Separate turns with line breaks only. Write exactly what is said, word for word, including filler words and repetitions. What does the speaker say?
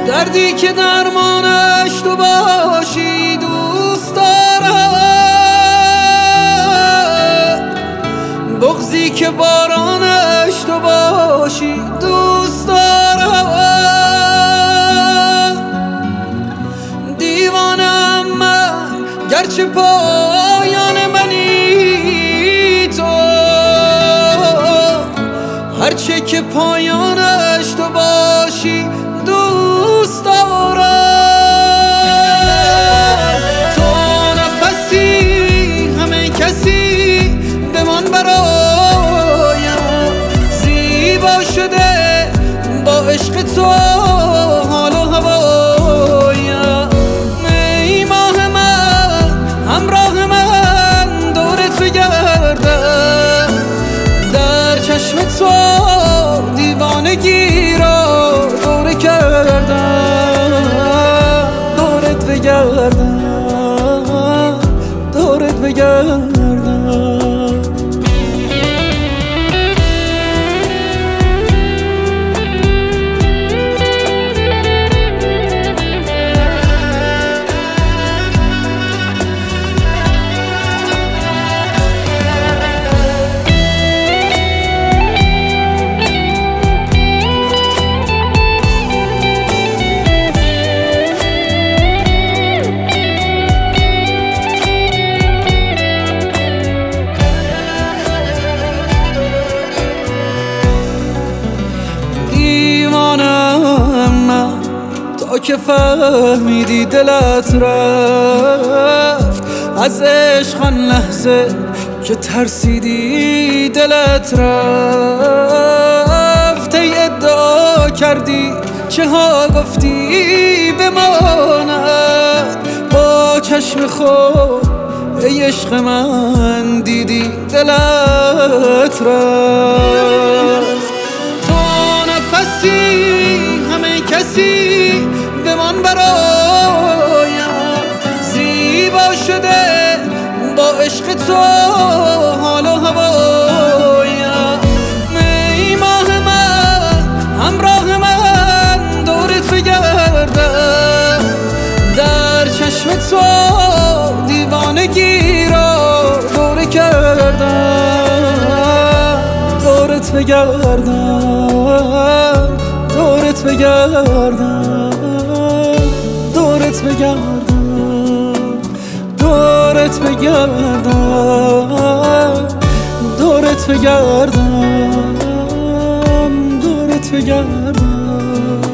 دردی که درمانش تو باشی دوست دارم، بغضی که بارانش تو باشی دوست دارم. دیوانم من گرچه پایان منی تو، هرچه که پایانش تو باشی دوست دارم. تو نفسی همه کسی بمان برایم، زیبا شده با عشق تو حال و هوایم. ای ماه من همراه من دورت بگردم، در چشم تو دیوانگی را دوره کردم. دورت بگردم، دورت بگردم. تا که فهمیدی دلت رفت از عشق، آن لحظه که ترسیدی دلت رفت. ای ادعا کردی چه ها گفتی بماند، با چشم خود ای عشق من دیدی دلت رفت. تو نفسی همه کسی بمان برایم، زیبا شده با عشق تو حال و هوایم. ای ماه من همراه من دورت بگردم، در چشم تو دیوانگی را دوره کردم. دورت بگردم، دورت بگردم، دورت بگردم، دورت بگردم، دورت بگردم، دورت بگردم.